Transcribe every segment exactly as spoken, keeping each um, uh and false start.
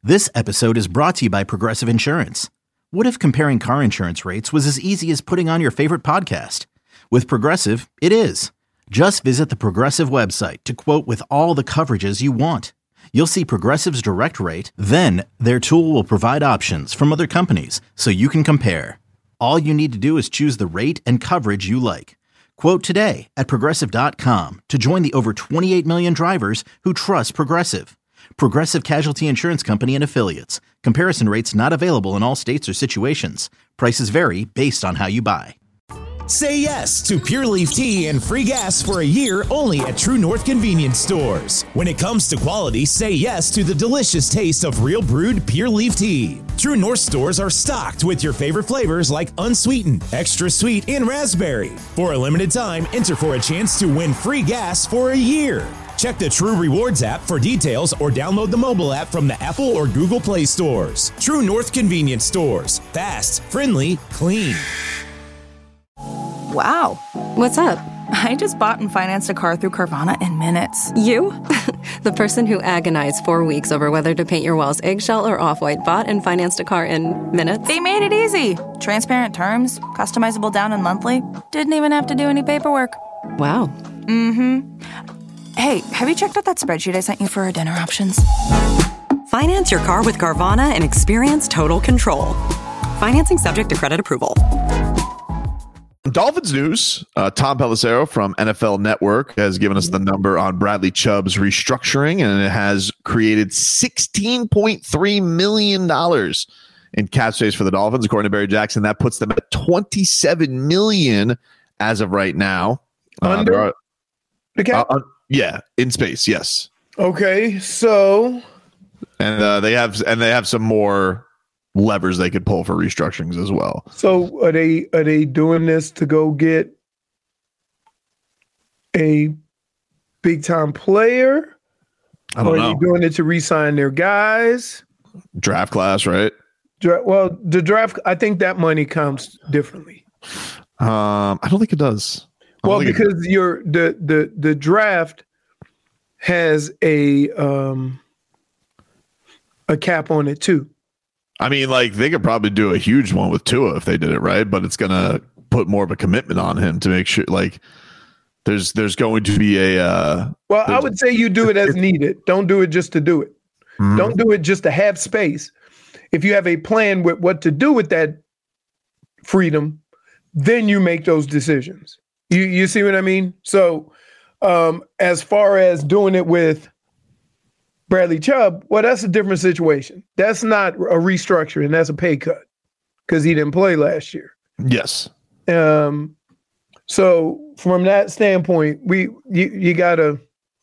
This episode is brought to you by Progressive Insurance. What if comparing car insurance rates was as easy as putting on your favorite podcast? With Progressive, it is. Just visit the Progressive website to quote with all the coverages you want. You'll see Progressive's direct rate, then their tool will provide options from other companies so you can compare. All you need to do is choose the rate and coverage you like. Quote today at progressive dot com to join the over twenty-eight million drivers who trust Progressive. Progressive Casualty Insurance Company and Affiliates. Comparison rates not available in all states or situations. Prices vary based on how you buy. Say yes to Pure Leaf Tea and free gas for a year only at True North Convenience Stores. When it comes to quality, say yes to the delicious taste of real brewed Pure Leaf Tea. True North stores are stocked with your favorite flavors like unsweetened, extra sweet, and raspberry. For a limited time, enter for a chance to win free gas for a year. Check the True Rewards app for details or download the mobile app from the Apple or Google Play stores. True North Convenience Stores. Fast, friendly, clean. Wow. What's up? I just bought and financed a car through Carvana in minutes. You? The person who agonized four weeks over whether to paint your walls eggshell or off-white bought and financed a car in minutes? They made it easy. Transparent terms, customizable down and monthly. Didn't even have to do any paperwork. Wow. Mm-hmm. Hey, have you checked out that spreadsheet I sent you for our dinner options? Finance your car with Carvana and experience total control. Financing subject to credit approval. Dolphins news. Uh, Tom Pelissero from N F L Network has given us the number on Bradley Chubb's restructuring, and it has created sixteen point three million dollars in cap space for the Dolphins, according to Barry Jackson. That puts them at twenty-seven million dollars as of right now. Under uh, are, the cap? Uh, uh, yeah, in space, yes. Okay, so and uh, they have and they have some more levers they could pull for restructurings as well. So are they are they doing this to go get a big time player? I don't or know. Are they doing it to re-sign their guys? Draft class, right? Dra- well, the draft, I think that money counts differently. Um, I don't think it does. Well, because your the the the draft has a um a cap on it too. I mean, like they could probably do a huge one with Tua if they did it right, but it's gonna put more of a commitment on him to make sure. Like, there's there's going to be a. Uh, well, I would say you do it as needed. Don't do it just to do it. Mm-hmm. Don't do it just to have space. If you have a plan with what to do with that freedom, then you make those decisions. You you see what I mean? So, um, as far as doing it with Bradley Chubb, well, that's a different situation. That's not a restructuring. That's a pay cut because he didn't play last year. Yes. Um. So from that standpoint, we you you gotta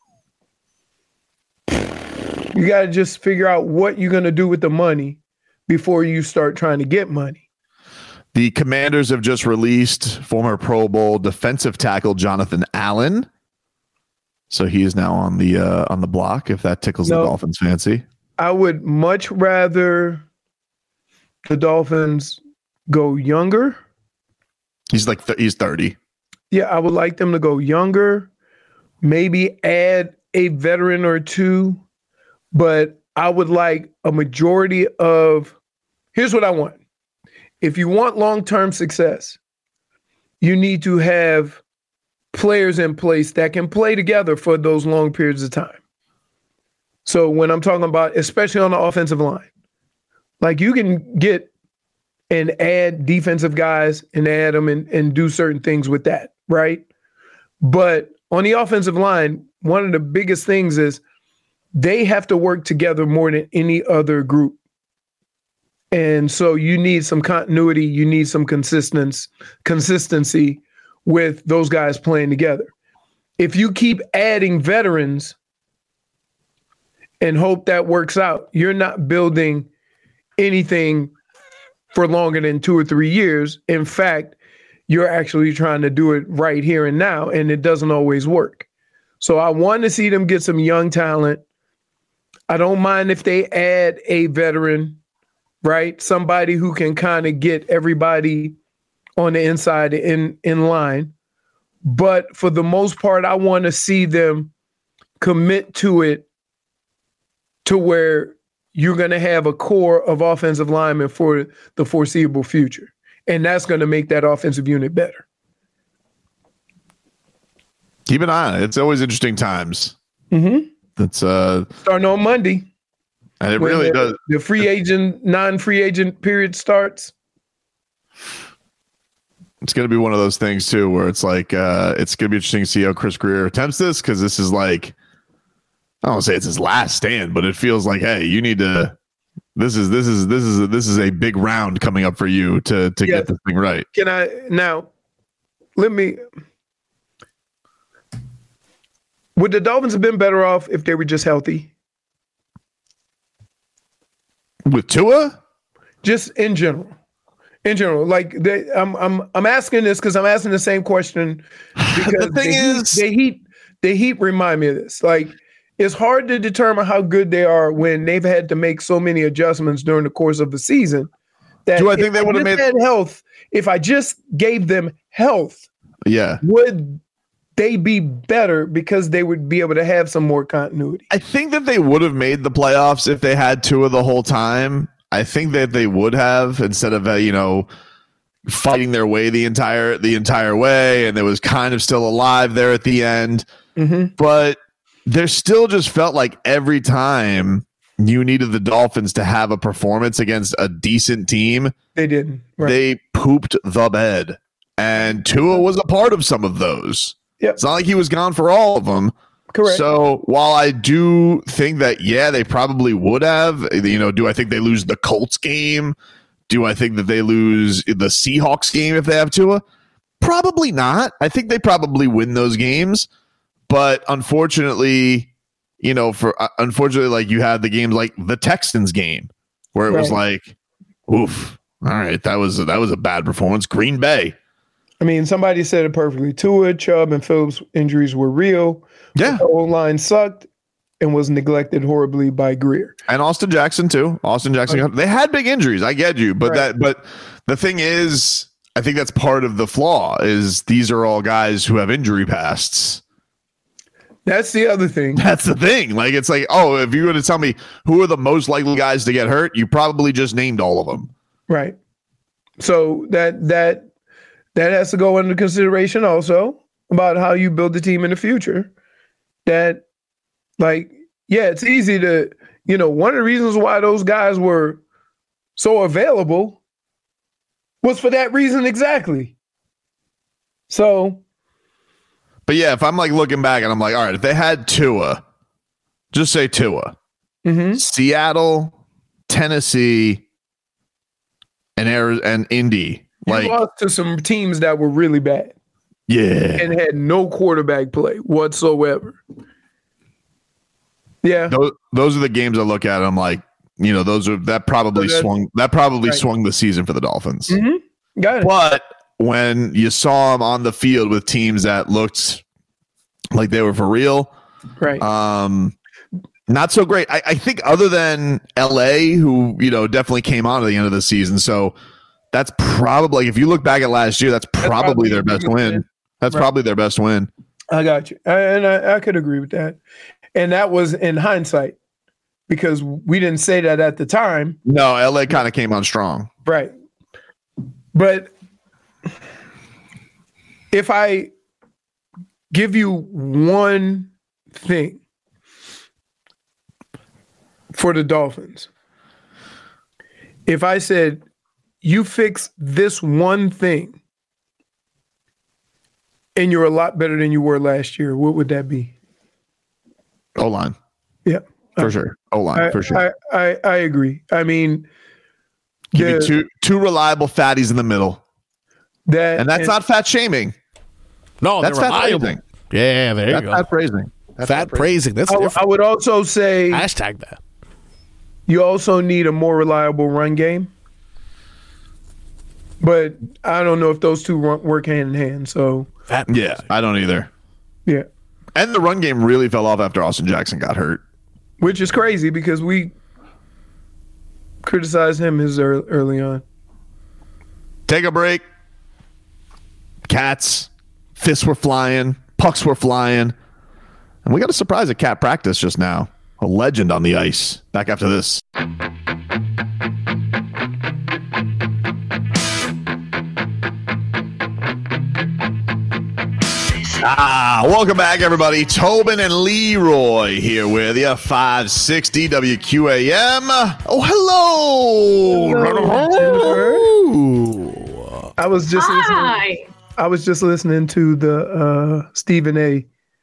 you gotta just figure out what you're gonna do with the money before you start trying to get money. The Commanders have just released former Pro Bowl defensive tackle Jonathan Allen. So he is now on the uh, on the block, if that tickles no, the Dolphins' fancy. I would much rather the Dolphins go younger. He's like th- he's thirty. Yeah, I would like them to go younger, maybe add a veteran or two, but I would like a majority of. Here's what I want. If you want long-term success, you need to have players in place that can play together for those long periods of time. So when I'm talking about, especially on the offensive line, like you can get and add defensive guys and add them and, and do certain things with that, right? But on the offensive line, one of the biggest things is they have to work together more than any other group. And so you need some continuity, you need some consistency, consistency with those guys playing together. If you keep adding veterans and hope that works out, you're not building anything for longer than two or three years. In fact, you're actually trying to do it right here and now, and it doesn't always work. So I want to see them get some young talent. I don't mind if they add a veteran, right? Somebody who can kind of get everybody on the inside in, in line. But for the most part, I want to see them commit to it to where you're going to have a core of offensive linemen for the foreseeable future. And that's going to make that offensive unit better. Keep an eye on it. It's always interesting times. Mm-hmm. That's uh, starting on Monday. And it really the, does. The free agent, non-free agent period starts. It's going to be one of those things, too, where it's like, uh, it's going to be interesting to see how Chris Grier attempts this, because this is like, I don't want to say it's his last stand, but it feels like, hey, you need to, this is, this is, this is, a, this is a big round coming up for you to, to yeah. get this thing right. Can I, now, let me, would the Dolphins have been better off if they were just healthy? With Tua? Just in general. In general. Like, they, I'm I'm I'm asking this because I'm asking the same question. Because the thing the is... Heat, the Heat, the Heat remind me of this. Like, it's hard to determine how good they are when they've had to make so many adjustments during the course of the season. That Do I think they would have made had health? If I just gave them health, yeah, would they be better because they would be able to have some more continuity? I think that they would have made the playoffs if they had Tua the whole time. I think that they would have, instead of uh, you know, fighting their way the entire the entire way, and it was kind of still alive there at the end. Mm-hmm. But there still just felt like every time you needed the Dolphins to have a performance against a decent team, they didn't. Right. They pooped the bed, and Tua was a part of some of those. Yep. It's not like he was gone for all of them. Correct. So while I do think that, yeah, they probably would have, you know, do I think they lose the Colts game? Do I think that they lose the Seahawks game if they have Tua? Probably not. I think they probably win those games. But unfortunately, you know, for uh, unfortunately, like you had the games like the Texans game where it right. was like, oof, all right, that was that was a bad performance. Green Bay. I mean, somebody said it perfectly. Tua, Chubb, and Phillips injuries were real. Yeah. The O-line sucked and was neglected horribly by Grier. And Austin Jackson, too. Austin Jackson. Right. They had big injuries. I get you. But right. that but the thing is, I think that's part of the flaw is these are all guys who have injury pasts. That's the other thing. That's the thing. Like, it's like, oh, if you were to tell me who are the most likely guys to get hurt, you probably just named all of them. Right. So that that that has to go into consideration also about how you build the team in the future. That, like, yeah, it's easy to, you know, one of the reasons why those guys were so available was for that reason exactly. So. But yeah, if I'm like looking back and I'm like, all right, if they had Tua, just say Tua, mm-hmm. Seattle, Tennessee, and Arizona, and Indy. You like, lost to some teams that were really bad. Yeah. And had no quarterback play whatsoever. Yeah. Those, those are the games I look at and I'm like, you know, those are that probably so swung that probably right. swung the season for the Dolphins. Mm-hmm. Got it. But when you saw them on the field with teams that looked like they were for real, right? Um, not so great. I, I think other than L A, who, you know, definitely came on at the end of the season. So that's probably, if you look back at last year, that's probably, that's probably their best win. win. That's right. probably their best win. I got you. I, and I, I could agree with that. And that was in hindsight because we didn't say that at the time. No, L A kind of came on strong. Right. But if I give you one thing for the Dolphins, if I said, you fix this one thing and you're a lot better than you were last year, what would that be? O-line. Yeah. For I, sure. O-line, for sure. I, I, I agree. I mean, give me two two reliable fatties in the middle. That, and that's and, not fat shaming. No, that's fat praising. Yeah, there that's you go. Fat praising. That's fat praising. That's I, I would also say hashtag that. You also need a more reliable run game. But I don't know if those two work hand in hand. So fat yeah, I don't either. Yeah. And the run game really fell off after Austin Jackson got hurt. Which is crazy because we criticized him his early on. Take a break. Cats. Fists were flying. Pucks were flying. And we got a surprise at Cat practice just now. A legend on the ice. Back after this. Ah, welcome back, everybody. Tobin and Leroy here with you. five sixty W Q A M. Oh, hello. Hello. I was just Hi. listening. I was just listening to the uh, Stephen A.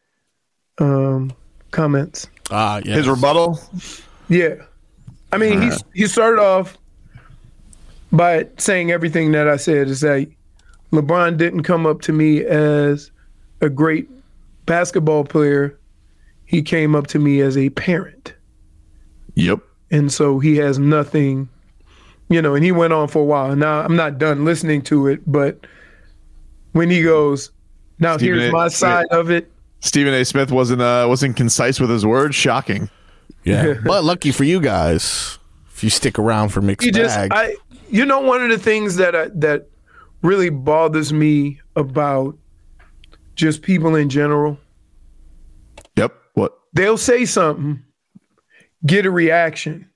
Um, comments. Ah, yes. His rebuttal. Yeah, I mean, he he started off by saying everything that I said. Is that LeBron didn't come up to me as a great basketball player. He came up to me as a parent. Yep. And so he has nothing, you know, and he went on for a while. Now, I'm not done listening to it, but when he goes, now Stephen here's A. my side of it. Stephen A. Smith wasn't uh, wasn't concise with his words. Shocking. Yeah. But lucky for you guys, if you stick around for mixed You just, bag. I, you know, one of the things that I, that really bothers me about just people in general, Yep. What? they'll say something, get a reaction,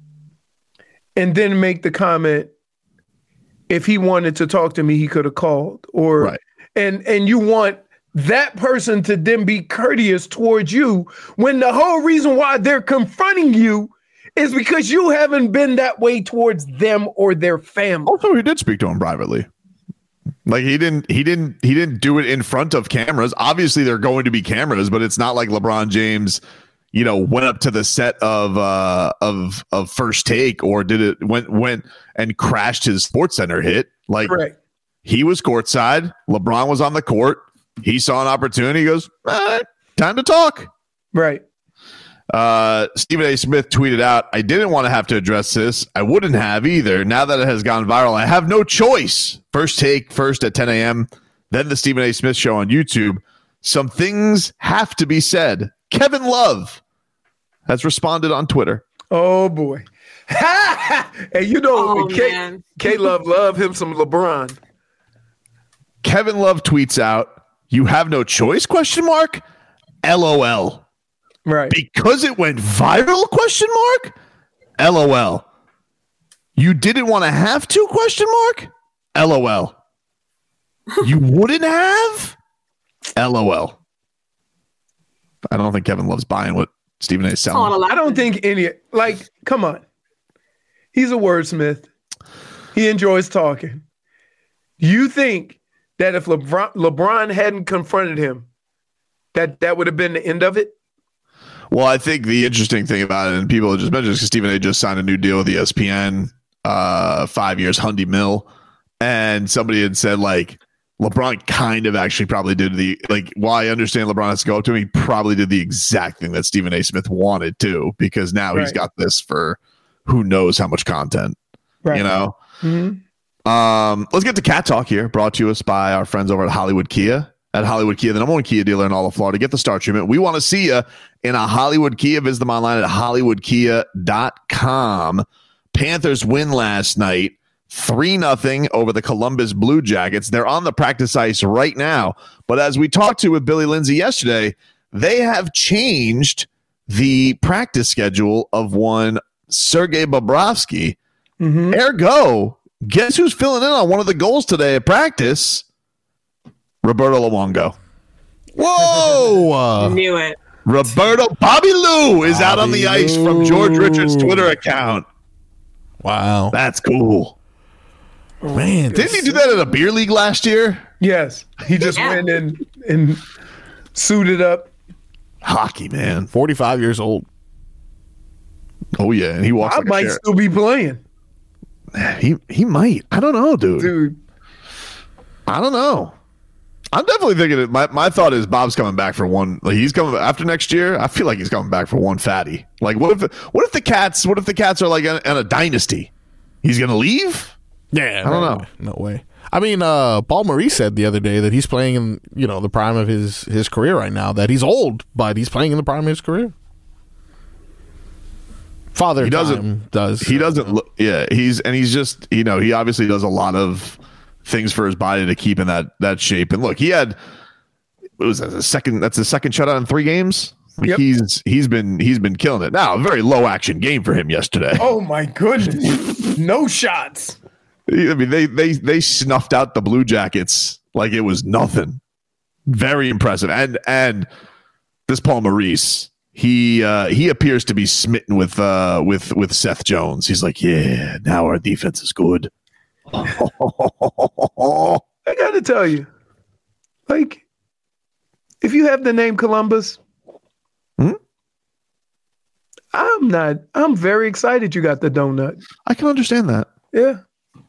and then make the comment, if he wanted to talk to me, he could have called. Or Right. and and you want that person to then be courteous towards you when the whole reason why they're confronting you is because you haven't been that way towards them or their family. Also, he did speak to him privately. Like he didn't, he didn't, he didn't do it in front of cameras. Obviously, there are going to be cameras, but it's not like LeBron James, you know, went up to the set of uh, of of First Take or did it went went and crashed his Sports Center hit. Like Correct. he was courtside. LeBron was on the court. He saw an opportunity. He goes, all right, time to talk. Right. Uh, Stephen A. Smith tweeted out, I didn't want to have to address this. I wouldn't have either. Now that it has gone viral, I have no choice. First Take, first at ten a.m., then the Stephen A. Smith Show on YouTube. Some things have to be said. Kevin Love has responded on Twitter. Oh boy. Hey, you know, Oh, K, man. K Love love him some LeBron. Kevin Love tweets out, you have no choice, question mark? LOL. Right. Because it went viral, question mark? LOL. You didn't want to have to, question mark? LOL. You wouldn't have? LOL. I don't think Kevin Love's buying what Stephen A. is selling. I don't think any, like, come on. He's a wordsmith. He enjoys talking. You think that if LeBron, LeBron hadn't confronted him, that that would have been the end of it? Well, I think the interesting thing about it, and people have just mentioned this because Stephen A. just signed a new deal with E S P N, uh, five years, Hundy Mill. And somebody had said, like, LeBron kind of actually probably did the, like, while I understand LeBron has to go up to him, he probably did the exact thing that Stephen A. Smith wanted to, because now he's Right. got this for who knows how much content, Right. you know? Mm-hmm. Um, let's get to Cat Talk here, brought to us by our friends over at Hollywood Kia. At Hollywood Kia, the number one Kia dealer in all of Florida. Get the star treatment. We want to see you in a Hollywood Kia. Visit them online at hollywood kia dot com. Panthers win last night, three nothing over the Columbus Blue Jackets. They're on the practice ice right now. But as we talked to with Billy Lindsay yesterday, they have changed the practice schedule of one Sergei Bobrovsky. Mm-hmm. Ergo, guess who's filling in on one of the goals today at practice? Roberto Luongo. Whoa! Uh, Knew it. Roberto Bobby Lou is out on the Bobby ice from George Lou. Richards' Twitter account. wow. That's cool. Man, Didn't he do that at a beer league last year? Yes. He just Yeah. went and, and suited up. Hockey, man. forty-five years old. Oh, yeah. And he walks I like a might sheriff. still be playing, He, he might. I don't know, dude. dude. I don't know. I'm definitely thinking it. My, my thought is Bob's coming back for one. Like he's coming after next year. I feel like he's coming back for one fatty. Like what if what if the Cats? What if the Cats are like in, in a dynasty? He's gonna leave. Yeah, I don't no, know. No way. I mean, uh, Paul Maurice said the other day that he's playing in you know the prime of his his career right now. That he's old, but he's playing in the prime of his career. Father He doesn't- time does He doesn't look. Yeah, he's and he's just you know he obviously does a lot of things for his body to keep in that that shape. And look, he had it was a second. That's the second shutout in three games. Like Yep. He's he's been he's been killing it. Now a very low action game for him yesterday. Oh my goodness. No shots. I mean, they they they snuffed out the Blue Jackets like it was nothing. Very impressive. And and this Paul Maurice, he uh, he appears to be smitten with uh, with with Seth Jones. He's like, yeah, now our defense is good. I got to tell you, like, if you have the name Columbus, hmm? I'm not. I'm very excited you got the donut. I can understand that. Yeah,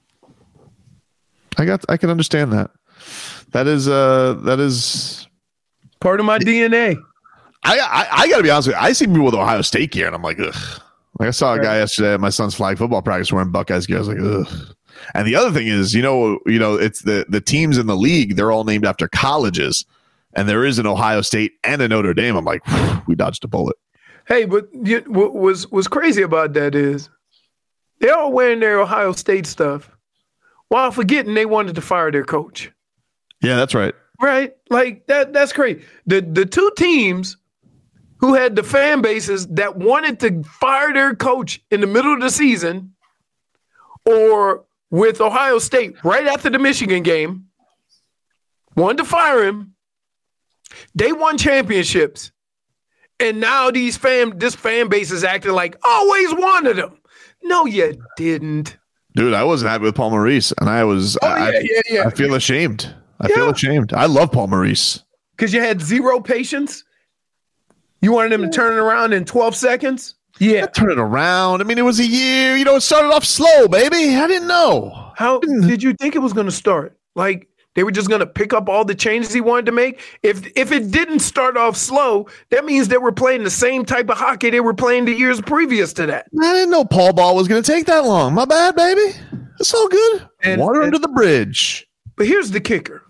I got. I can understand that. That is uh that is part of my D N A. I I, I got to be honest with you. I see people with Ohio State gear, and I'm like, ugh. Like I saw a right. guy yesterday at my son's flag football practice wearing Buckeyes gear. I was like, ugh. And the other thing is, you know, you know, it's the the teams in the league. They're all named after colleges, and there is an Ohio State and a Notre Dame. I'm like, we dodged a bullet. Hey, but you, what was what's crazy about that is they're all wearing their Ohio State stuff while forgetting they wanted to fire their coach. Yeah, that's right. Right? Like that that's great. The the two teams who had the fan bases that wanted to fire their coach in the middle of the season, or with Ohio State right after the Michigan game, wanted to fire him. They won championships. And now these fan this fan base is acting like always wanted them. No, you didn't. Dude, I wasn't happy with Paul Maurice, and I was Oh, I, yeah, yeah, yeah. I feel ashamed. I Yeah. feel ashamed. I love Paul Maurice. Because you had zero patience? You wanted them to turn it around in twelve seconds? Yeah. Turn it around. I mean, it was a year. You know, it started off slow, baby. I didn't know. How did you think it was going to start? Like, they were just going to pick up all the changes he wanted to make? If if it didn't start off slow, that means they were playing the same type of hockey they were playing the years previous to that. I didn't know Paul Ball was going to take that long. My bad, baby. It's all good. And- Water and- under the bridge. But here's the kicker.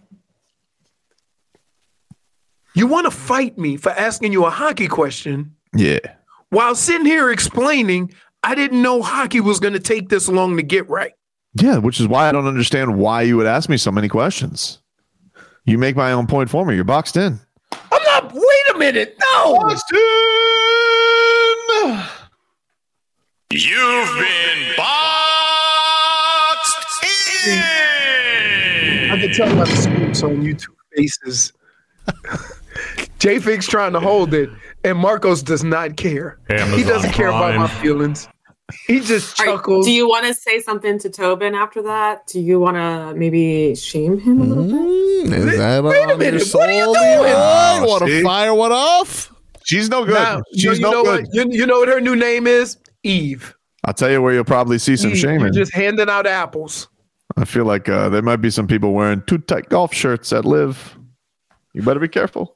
You want to fight me for asking you a hockey question Yeah. while sitting here explaining I didn't know hockey was going to take this long to get right. Yeah, which is why I don't understand why you would ask me so many questions. You make my own point for me. You're boxed in. I'm not. Wait a minute. No. Boxed in. You've been boxed in. I can tell by the scoops on YouTube faces. J-Fix trying to hold it, and Marcos does not care. Amazon he doesn't care about Prime. my feelings. He just All right, chuckles. do you want to say something to Tobin after that? Do you want to maybe shame him a little bit? Mm, is that Wait a on your minute, soul? what are you doing? Leroy? Oh, Want to see? fire one off? She's no good. Now, you, She's you no know good. what? You, you know what her new name is? Eve. I'll tell you where you'll probably see some Eve. You're shaming. just handing out apples. I feel like uh, there might be some people wearing too tight golf shirts at Live. You better be careful.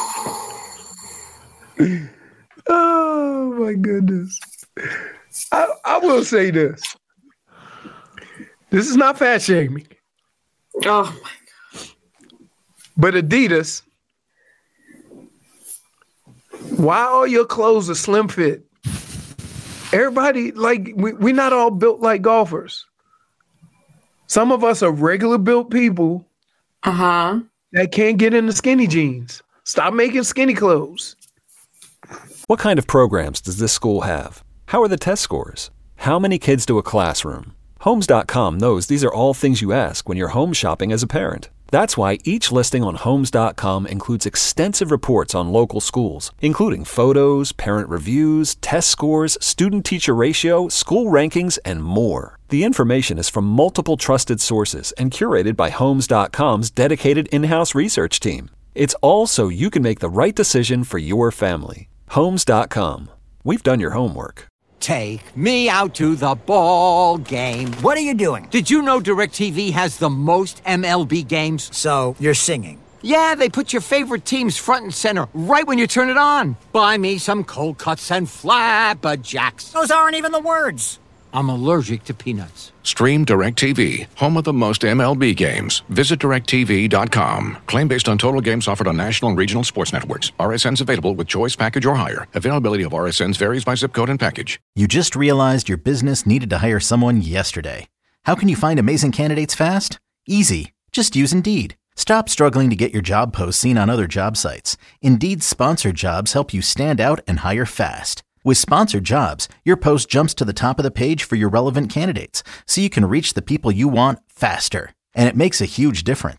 Oh my goodness. I, I will say this. This is not fat shaming, Oh my but Adidas, why all your clothes are slim fit? Everybody, like, we, we're not all built like golfers. Some of us are regular built people Uh-huh. that can't get into skinny jeans. Stop making skinny clothes. What kind of programs does this school have? How are the test scores? How many kids do a classroom? Homes dot com knows these are all things you ask when you're home shopping as a parent. That's why each listing on Homes dot com includes extensive reports on local schools, including photos, parent reviews, test scores, student-teacher ratio, school rankings, and more. The information is from multiple trusted sources and curated by Homes dot com's dedicated in-house research team. It's all so you can make the right decision for your family. Homes dot com. We've done your homework. Take me out to the ball game. What are you doing? Did you know DirecTV has the most M L B games? So, you're singing. Yeah, they put your favorite teams front and center right when you turn it on. Buy me some cold cuts and flapjacks. Those aren't even the words. I'm allergic to peanuts. Stream DirecTV, home of the most M L B games. Visit direct T V dot com. Claim based on total games offered on national and regional sports networks. R S Ns available with choice package or higher. Availability of R S Ns varies by zip code and package. You just realized your business needed to hire someone yesterday. How can you find amazing candidates fast? Easy. Just use Indeed. Stop struggling to get your job posts seen on other job sites. Indeed's sponsored jobs help you stand out and hire fast. With sponsored jobs, your post jumps to the top of the page for your relevant candidates, so you can reach the people you want faster. And it makes a huge difference.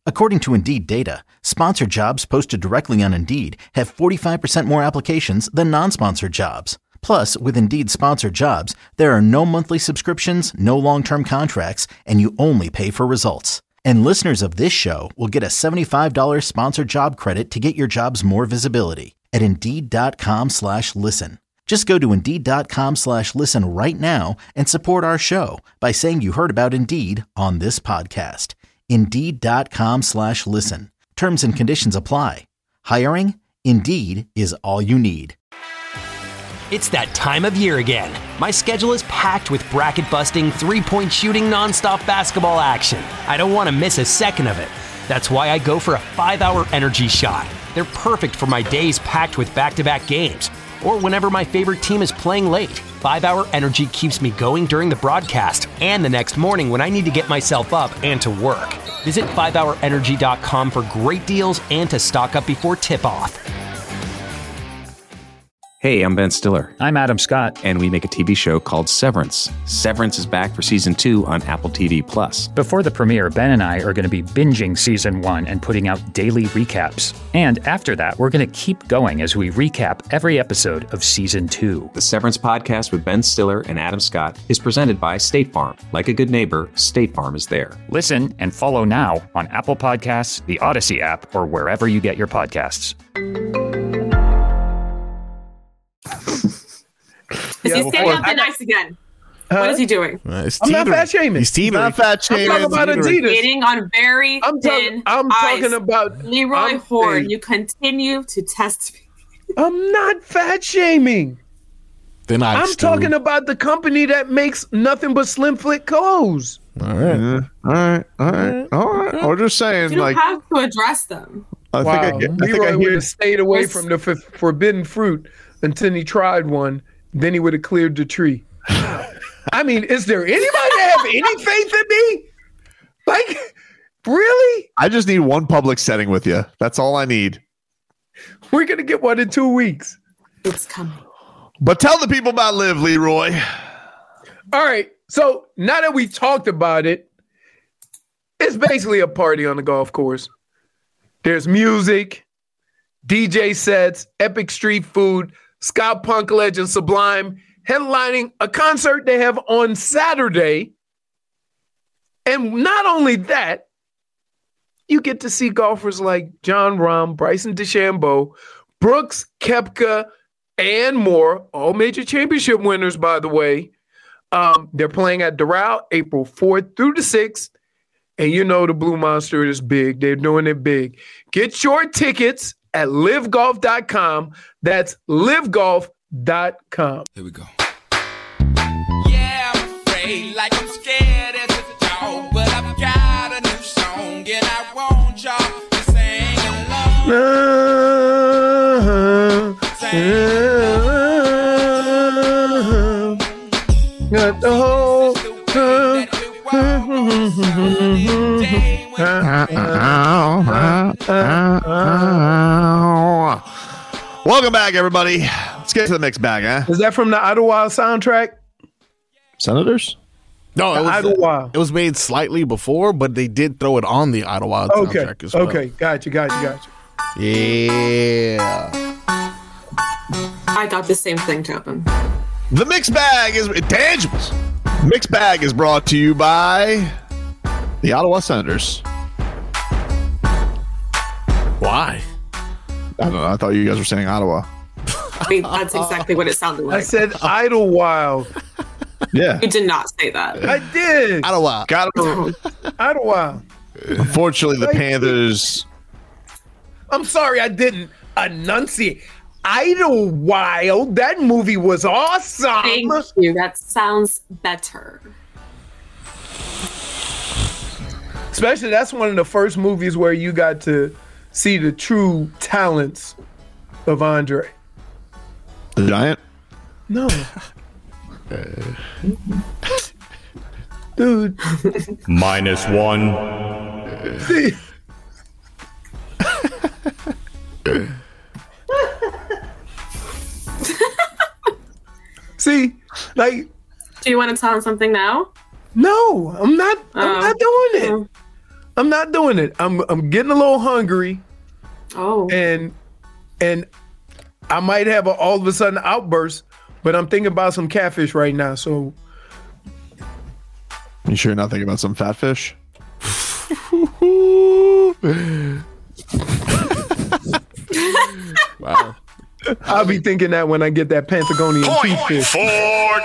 According to Indeed data, sponsored jobs posted directly on Indeed have forty-five percent more applications than non-sponsored jobs. Plus, with Indeed sponsored jobs, there are no monthly subscriptions, no long-term contracts, and you only pay for results. And listeners of this show will get a seventy-five dollars sponsored job credit to get your jobs more visibility at Indeed.com slash listen. Just go to Indeed.com slash listen right now and support our show by saying you heard about Indeed on this podcast. Indeed.com slash listen. Terms and conditions apply. Hiring? Indeed is all you need. It's that time of year again. My schedule is packed with bracket-busting, three-point shooting, nonstop basketball action. I don't want to miss a second of it. That's why I go for a five-hour energy shot. They're perfect for my days packed with back-to-back games, or whenever my favorite team is playing late. five-hour energy keeps me going during the broadcast and the next morning when I need to get myself up and to work. Visit five hour energy dot com for great deals and to stock up before tip-off. Hey, I'm Ben Stiller. I'm Adam Scott. And we make a T V show called Severance. Severance is back for season two on Apple T V Plus. Before the premiere, Ben and I are going to be binging season one and putting out daily recaps. And after that, we're going to keep going as we recap every episode of season two. The Severance podcast with Ben Stiller and Adam Scott is presented by State Farm. Like a good neighbor, State Farm is there. Listen and follow now on Apple Podcasts, the Odyssey app, or wherever you get your podcasts. Is he staying up and nice again? Huh? What is he doing? Uh, I'm not fat shaming. He's teetering. Not fat shaming. I'm talking about Adidas. Eating on very I'm, thin talk- I'm ice. talking about Leroy I'm Horn. saying- You continue to test me. I'm not fat shaming. Then I I'm still... talking about the company that makes nothing but slim fit clothes. All right. Yeah. All right. All right. All right. I was just saying, You don't like, have to address them. I wow. think I get. I think Leroy I would hear. have stayed away from the f- forbidden fruit until he tried one. Then he would have cleared the tree. I mean, is there anybody that have any faith in me? Like, really? I just need one public setting with you. That's all I need. We're gonna get one in two weeks. It's coming. But tell the people about Live, Leroy. All right. So now that we talked about it, it's basically a party on the golf course. There's music, D J sets, epic street food, Scott Punk legend Sublime headlining a concert they have on Saturday. And not only that, you get to see golfers like Jon Rahm, Bryson DeChambeau, Brooks Koepka, and more, all major championship winners, by the way. Um, they're playing at Doral April fourth through the sixth. And you know the Blue Monster is big. They're doing it big. Get your tickets at live golf dot com. That's live golf dot com. Here we go. Yeah, I'm afraid, like I'm scared as a dog, but I've got a new song and I want y'all to sing along. Got the whole Welcome back, everybody. Let's get to the mixed bag, huh? Is that from the Idlewild soundtrack? Senators? No, it The was, Idlewild. it was made slightly before, but they did throw it on the Idlewild Okay. soundtrack as well. Okay. Gotcha. Gotcha. Gotcha. Yeah. I thought the same thing, Chapin. The mixed bag is intangibles. Mixed bag is brought to you by the Ottawa Senators. Why? I don't know. I thought you guys were saying Ottawa. I mean, that's exactly what it sounded like. I said Idlewild. Yeah. You did not say that. I did. Ottawa. Got it. Idlewild. Unfortunately, the Thank you. Panthers. I'm sorry, I didn't enunciate. Idlewild. That movie was awesome. Thank you. That sounds better. Especially, that's one of the first movies where you got to see the true talents of Andre. The Giant? No. Dude. Minus one. See, See, like, Do you want to tell him something now? no, I'm not. I'm Oh. not doing it. I'm not doing it. I'm I'm getting a little hungry. Oh. And and I might have a, all of a sudden outburst, but I'm thinking about some catfish right now. So you sure you're not thinking about some fat fish? Wow. I'll be thinking that when I get that Patagonia toothfish. For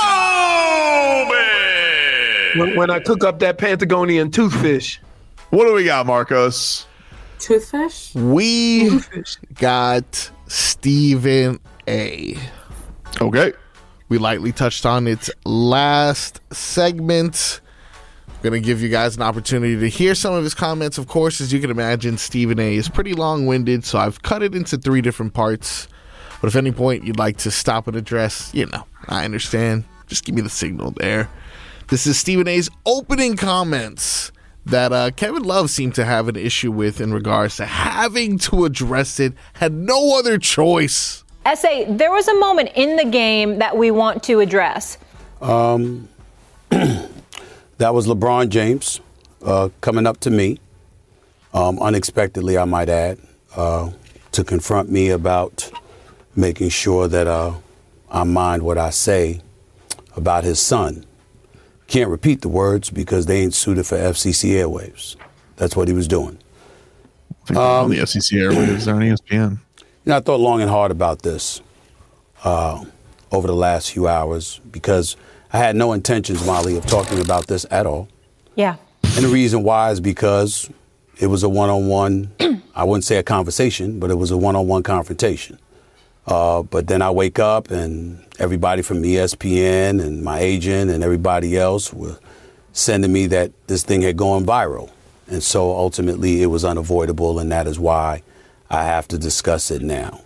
Toby! When, when I cook up that Patagonian toothfish. What do we got, Marcos? Toothfish? We Toothfish. got Stephen A. Okay. We lightly touched on its last segment. I'm going to give you guys an opportunity to hear some of his comments. Of course, as you can imagine, Stephen A. is pretty long-winded, so I've cut it into three different parts. But if at any point you'd like to stop and address, you know, I understand. Just give me the signal there. This is Stephen A.'s opening comments that uh, Kevin Love seemed to have an issue with in regards to having to address it, had no other choice. S A, there was a moment in the game that we want to address. Um, that was LeBron James uh, coming up to me, um, unexpectedly, I might add, uh, to confront me about making sure that uh, I mind what I say about his son. Can't repeat the words because they ain't suited for F C C airwaves. That's what he was doing. I think um, on the F C C airwaves are on E S P N. You know, I thought long and hard about this uh, over the last few hours because I had no intentions, Molly, of talking about this at all. Yeah. And the reason why is because it was a one-on-one, I wouldn't say a conversation, but it was a one-on-one confrontation. Uh, but then I wake up and everybody from E S P N and my agent and everybody else were sending me that this thing had gone viral. And so ultimately it was unavoidable, and that is why I have to discuss it now.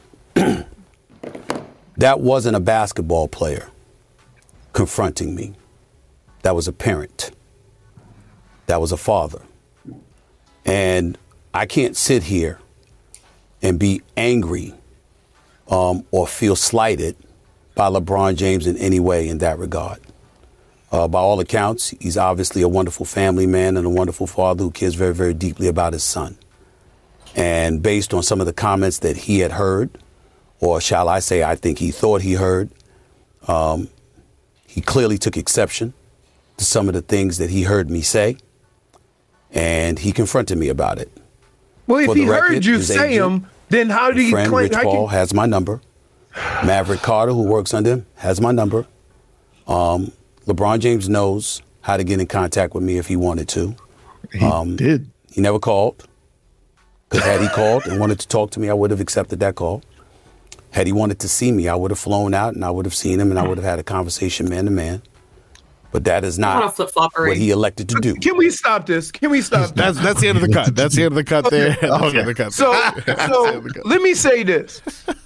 That wasn't a basketball player confronting me. That was a parent. That was a father. And I can't sit here and be angry um, or feel slighted by LeBron James in any way in that regard. Uh, by all accounts, he's obviously a wonderful family man and a wonderful father who cares very, very deeply about his son. And based on some of the comments that he had heard, or shall I say, I think he thought he heard, um, he clearly took exception to some of the things that he heard me say, and he confronted me about it. Well, if For he the record, heard you his say agent, them, then how do you friend claim? Rich Paul has my number. Maverick Carter, who works under him, has my number. Um, LeBron James knows how to get in contact with me if he wanted to. He um, did. He never called. Because had he called and wanted to talk to me, I would have accepted that call. Had he wanted to see me, I would have flown out and I would have seen him and I would have had a conversation man to man. But that is not what he elected to do. Can we stop this? Can we stop this? That's that's the end of the cut. That's the end of the cut there. Okay. That's the end of the cut. So, so let me say this.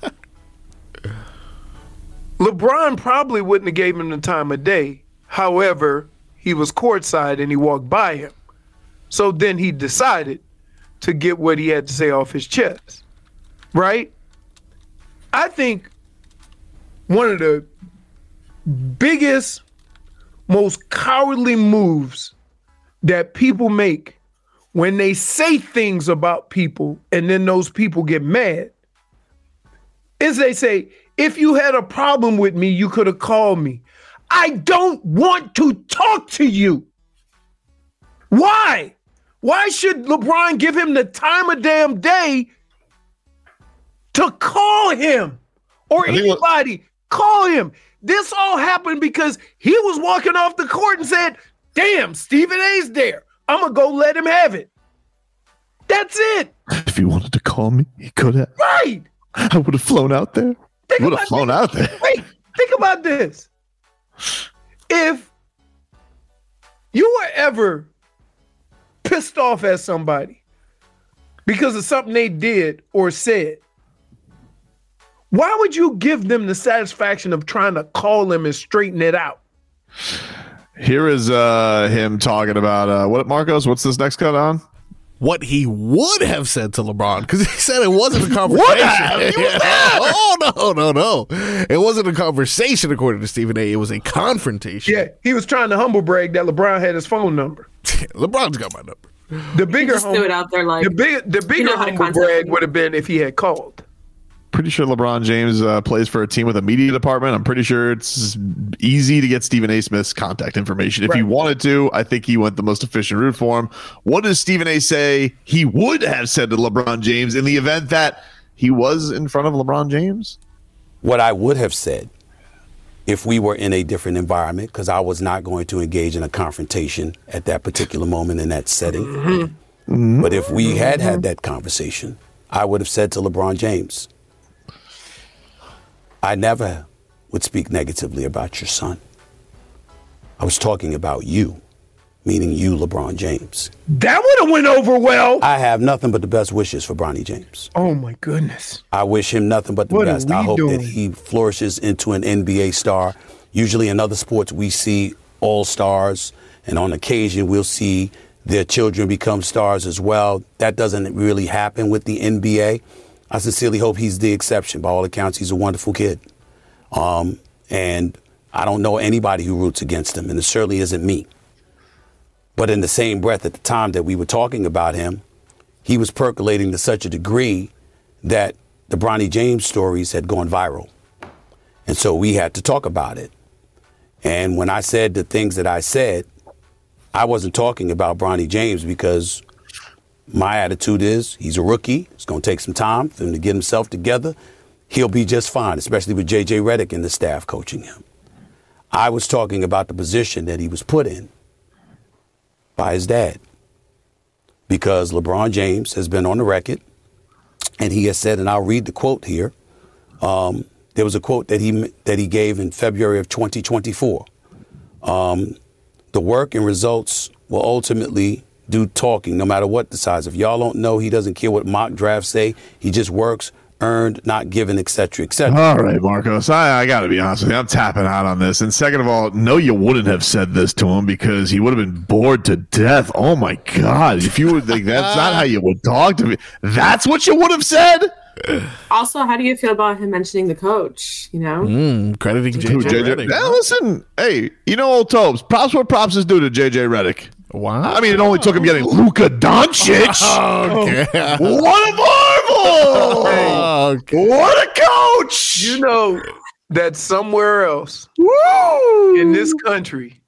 LeBron probably wouldn't have gave him the time of day. However, he was courtside and he walked by him. So then he decided to get what he had to say off his chest. Right? I think one of the biggest, most cowardly moves that people make when they say things about people and then those people get mad is they say, if you had a problem with me, you could have called me. I don't want to talk to you. Why? Why should LeBron give him the time of damn day to call him or anybody? Call him. This all happened because he was walking off the court and said, damn, Stephen A's there. I'm going to go let him have it. That's it. If he wanted to call me, he could have. Right. I would have flown out there. Think would have flown this. out there. Wait, think about this. If you were ever pissed off at somebody because of something they did or said, why would you give them the satisfaction of trying to call them and straighten it out? Here is uh, him talking about uh, what, Marcos? What's this next cut on? What he would have said to LeBron, because he said it wasn't a conversation. Oh, no, no, no. It wasn't a conversation, according to Stephen A. It was a confrontation. Yeah, he was trying to humble brag that LeBron had his phone number. LeBron's got my number. The bigger just threw it out there like the big the bigger know how to humble contact brag me. would have been if he had called. Pretty sure LeBron James uh, plays for a team with a media department. I'm pretty sure it's easy to get Stephen A. Smith's contact information. If Right. he wanted to, I think he went the most efficient route for him. What does Stephen A. say he would have said to LeBron James in the event that he was in front of LeBron James? What I would have said if we were in a different environment, because I was not going to engage in a confrontation at that particular moment in that setting. Mm-hmm. But if we had had that conversation, I would have said to LeBron James, I never would speak negatively about your son. I was talking about you, meaning you, LeBron James. That would have went over well. I have nothing but the best wishes for Bronny James. Oh my goodness. I wish him nothing but the What are best. I we hope doing? that he flourishes into an N B A star. Usually in other sports, we see all stars, and on occasion, we'll see their children become stars as well. That doesn't really happen with the N B A. I sincerely hope he's the exception. By all accounts, he's a wonderful kid. Um, and I don't know anybody who roots against him, and it certainly isn't me. But in the same breath, at the time that we were talking about him, he was percolating to such a degree that the Bronny James stories had gone viral. And so we had to talk about it. And when I said the things that I said, I wasn't talking about Bronny James because my attitude is he's a rookie. It's going to take some time for him to get himself together. He'll be just fine, especially with J J Redick and the staff coaching him. I was talking about the position that he was put in by his dad, because LeBron James has been on the record, and he has said, and I'll read the quote here. Um, there was a quote that he that he gave in February of twenty twenty-four. Um, the work and results will ultimately do talking, no matter what the size. If y'all don't know, he doesn't care what mock drafts say. He just works, earned, not given, et cetera, et cetera. All right, Marcos, I, I got to be honest with you. I'm tapping out on this. And second of all, no, you wouldn't have said this to him because he would have been bored to death. Oh, my God. If you would think that's not how you would talk to me, that's what you would have said? Also, how do you feel about him mentioning the coach? You know, Mm, crediting J J Who, J J? Redick. Yeah, listen, hey, you know old Tobes, props what props is due to J J Redick. Wow. I mean, it only took him getting Luka Doncic. Okay. What a marvel! Okay. What a coach! You know that somewhere else Woo! in this country,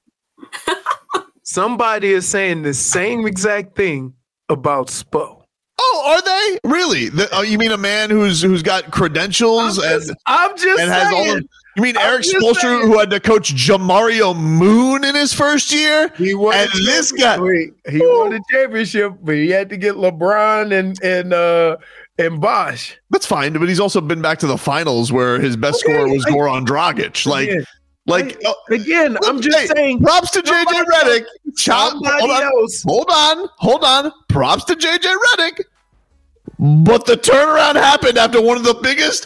somebody is saying the same exact thing about Spo. Oh, are they really? The, oh, you mean a man who's who's got credentials I'm just, and I'm just and saying. has all? The, you mean I'm Eric just Spoelstra, saying. who had to coach Jamario Moon in his first year? He won and a this guy, championship. He won a championship, but he had to get LeBron and and uh, and Bosh. that's fine. But he's also been back to the finals where his best Okay, scorer was I- Goran Dragic. Like, Again, like I- oh, again, I'm just hey, saying. Props to J J somebody Redick. Chop, somebody hold on, else. hold on, hold on. Props to J J Redick. But the turnaround happened after one of the biggest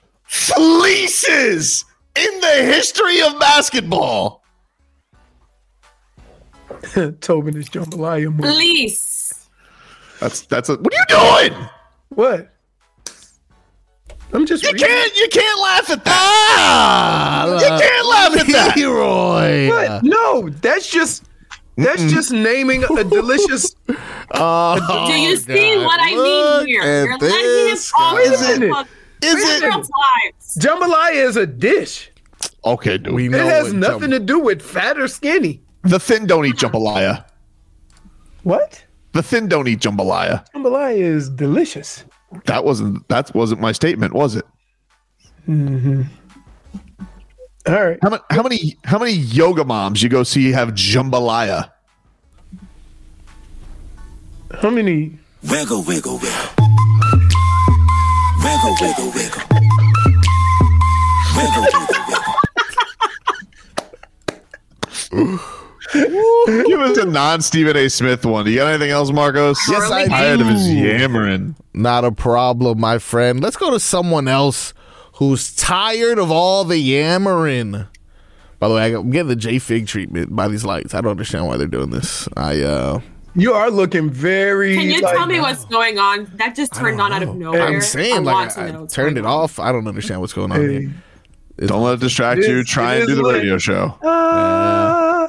fleeces in the history of basketball. Tobin is jambalaya. movie. Please. That's that's a, what are you doing? What? I'm just. You reading. can't you can't laugh at that. you can't laugh at that. Leroy. What? No, that's just. That's just naming a delicious. Oh, Do you see God. what I Look mean here? at You're letting him this talk guy. Wait a about minute. fuck Is three it- girls' lives. Jambalaya is a dish. Okay, dude. We It know has what nothing to do with fat or skinny. The thin don't eat jambalaya. What? The thin don't eat jambalaya. Jambalaya is delicious. That wasn't that wasn't my statement, was it? Mm-hmm. All right. How many how many how many yoga moms you go see have jambalaya? How many? Wiggle, wiggle, wiggle. Wiggle, wiggle, wiggle. Wiggle, wiggle, wiggle. Give us a non-Stephen A. Smith one. Do you got anything else, Marcos? Yes, I Tired do. of his yammering. Not a problem, my friend. Let's go to someone else who's tired of all the yammering. By the way, I'm getting the J-Fig treatment by these lights. I don't understand why they're doing this. I uh You are looking very. Can you like, tell me what's going on? That just turned on out of nowhere. I'm saying, I like, want to I, know I what's turned going it on. off. I don't understand what's going on Hey. here. Don't let it distract It you. is- Try it and do is the lit. radio show. Ah,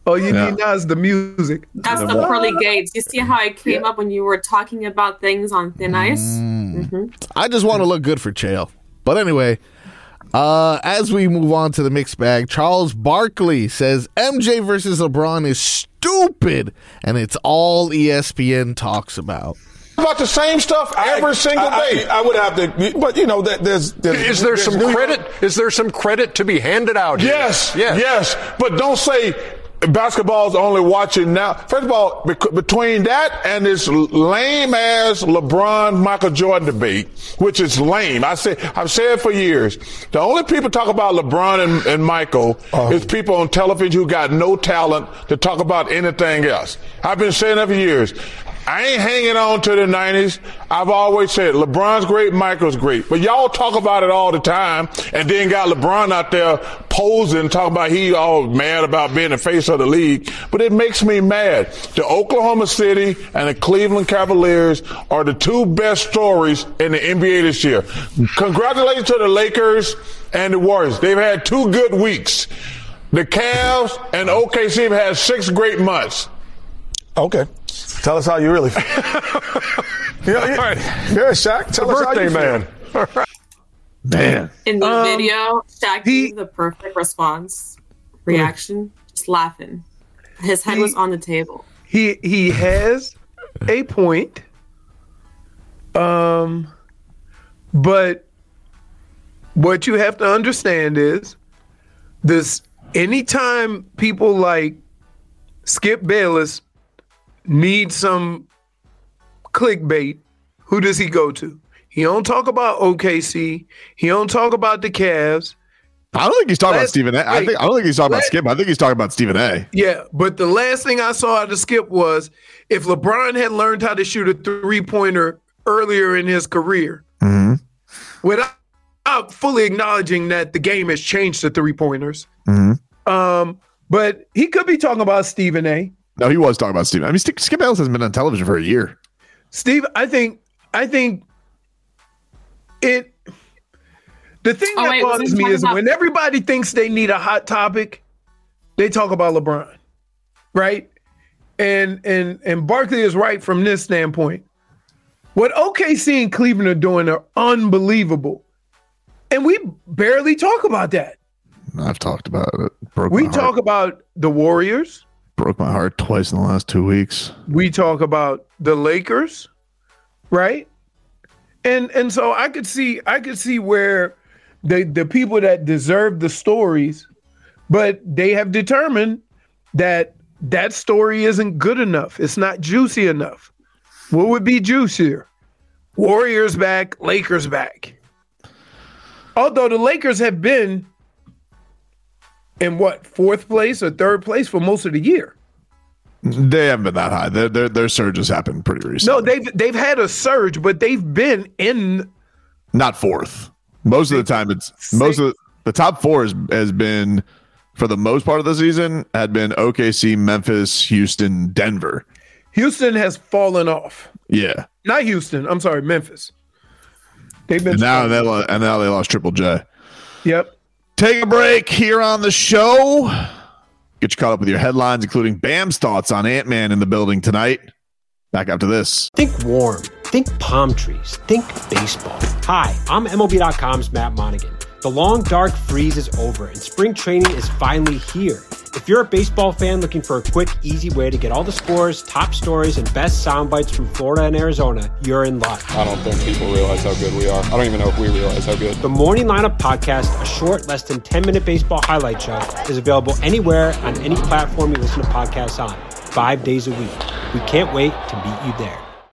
All you Yeah. need now is the music. That's the pearly gates. You see how I came up when you were talking about things on thin ice? Mm-hmm. I just want to look good for Chael. But anyway, uh, as we move on to the mixed bag, Charles Barkley says M J versus LeBron is stupid, and it's all E S P N talks about. About the same stuff every I, single I, day. I, I would have to, but you know, that there's, there's. Is there there's some New credit? York. Is there some credit to be handed out here? Yes, yes, yes. But don't say basketball's only watching now. First of all, bec- between that and this lame ass LeBron Michael Jordan debate, which is lame. I say I've said for years, the only people talk about LeBron and, and Michael uh, is people on television who got no talent to talk about anything else. I've been saying that for years. I ain't hanging on to the nineties. I've always said LeBron's great, Michael's great. But y'all talk about it all the time and then got LeBron out there posing, talking about he all mad about being the face of the league. But it makes me mad. The Oklahoma City and the Cleveland Cavaliers are the two best stories in the N B A this year. Congratulations to the Lakers and the Warriors. They've had two good weeks. The Cavs and O K C have had six great months. Okay. Tell us how you really feel. yeah, yeah. Right. yeah, Shaq. Tell the us birthday how you man. feel. All right. Man. In the Um, video, Shaq gave the perfect response, reaction, just laughing. His head He- was on the table. He he has a point. Um, but what you have to understand is this: anytime people like Skip Bayless need some clickbait, who does he go to? He don't talk about O K C. He don't talk about the Cavs. I don't think he's talking about Let's- Stephen A. I wait, think I don't think he's talking about let- Skip. I think he's talking about Stephen A. Yeah, but the last thing I saw out of Skip was if LeBron had learned how to shoot a three-pointer earlier in his career, Mm-hmm. without fully acknowledging that the game has changed to three-pointers. Mm-hmm. Um, but he could be talking about Stephen A. No, he was talking about Stephen. I mean, Sk- Skip Bayless hasn't been on television for a year. Steve, I think, I think it. The thing Oh, that wait, was bothers he me talking is about- when everybody thinks they need a hot topic, they talk about LeBron, right? And and and Barkley is right from this standpoint. What O K C and Cleveland are doing are unbelievable, and we barely talk about that. I've talked about it. Broke We my heart. talk about the Warriors. Broke my heart twice in the last two weeks. We talk about the Lakers, right? And and so I could see I could see where the the people that deserve the stories, but they have determined that that story isn't good enough. It's not juicy enough. What would be juicier? Warriors back, Lakers back. Although the Lakers have been in what, fourth place or third place for most of the year. They haven't been that high. Their their, their surges happened pretty recently. No, they've they've had a surge, but they've been in. Not fourth. Most of the time, it's most of the, the top four has, has been, for the most part of the season, had been O K C, Memphis, Houston, Denver. Houston has fallen off. Yeah. Not Houston. I'm sorry, Memphis. They've been And now they lo- and now they lost Triple J. Yep. Take a break here on the show. Get you caught up with your headlines, including Bam's thoughts on Ant-Man in the building tonight. Back after this. Think warm. Think palm trees. Think baseball. Hi, I'm M L B dot com's Matt Monaghan. The long, dark freeze is over, and spring training is finally here. If you're a baseball fan looking for a quick, easy way to get all the scores, top stories, and best sound bites from Florida and Arizona, you're in luck. I don't think people realize how good we are. I don't even know if we realize how good. The Morning Lineup Podcast, a short, less than ten-minute baseball highlight show, is available anywhere on any platform you listen to podcasts on, five days a week. We can't wait to meet you there.